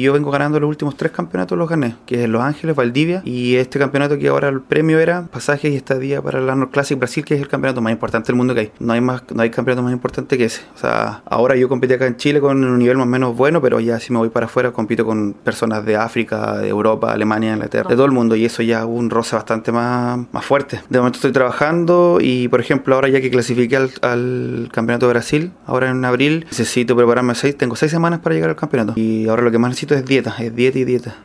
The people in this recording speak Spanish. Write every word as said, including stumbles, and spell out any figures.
yo vengo ganando los últimos tres campeonatos, los gané, que es Los Ángeles, Valdivia, y este campeonato que ahora el premio era pasajes y estadía para el Arnold Classic Brasil, que es el campeonato más importante del mundo que hay. No hay más, no hay campeonato más importante que ese. O sea, ahora yo competí acá en Chile con un nivel más o menos bueno, pero ya si me voy para afuera compito con personas de África, de Europa, Alemania, Inglaterra, de todo el mundo, y eso ya es un roce bastante más, más fuerte. De momento estoy trabajando y, por ejemplo, ahora ya que clasifiqué al, al campeonato de Brasil, ahora en abril, necesito prepararme seis, tengo seis semanas para llegar al campeonato. Y ahora lo que más necesito es dieta, es dieta y dieta.